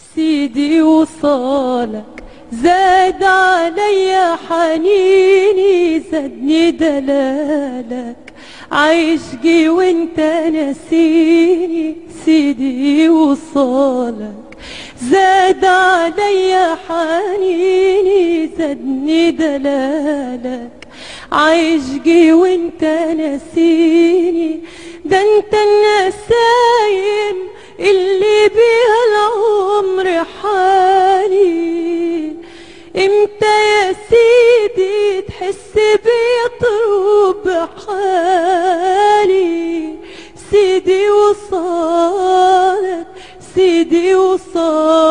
سيدي وصالك زاد علي حنيني، زادني دلالك عشقي وانت نسيني. سيدي وصالك زاد علي حنيني، زادني دلالك عشقي وانت نسيني. ده انت النسايم اللي بيها العمر حالي، امتى يا سيدي تحس بيطرب حالي؟ سيدي وصالك، سيدي وصالك